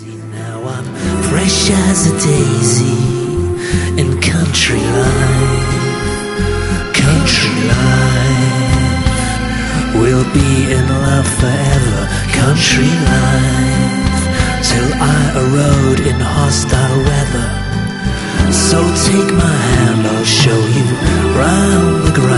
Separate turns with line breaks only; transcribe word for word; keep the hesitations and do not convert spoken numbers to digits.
Now I'm fresh as a daisy in country life. Country life, we'll be in love forever. Country life, till I erode in hostile weather. So take my hand, I'll show you round the ground.